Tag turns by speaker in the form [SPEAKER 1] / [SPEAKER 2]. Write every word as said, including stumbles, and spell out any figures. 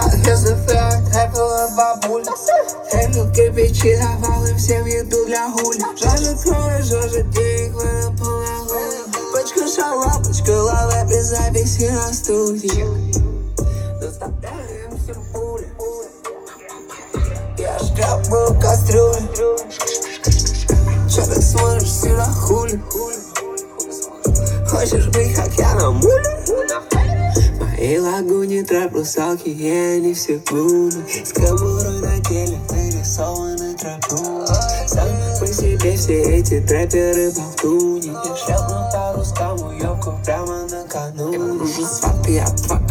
[SPEAKER 1] Подъезды флаг, трэпила бабуль. Тренил кирпичи, давал им всем еду для гули. Жажет крови, жажет денег, вына полногу. Пачка шалапочка, лаве без записи на студии. Доставляем все пули. Я шкрябаю кастрюли. Чё ты смотришь сюда, хули? Хочешь быть, как я на муле? В моей лагуне трэп русалки, и они все клуны. С кобурой на теле вырисованы тропу. Сам по себе все эти трэперы болтуни. Я шляпну по русскому ёбку прямо накануне. Я дружу с ватой, я адвокат.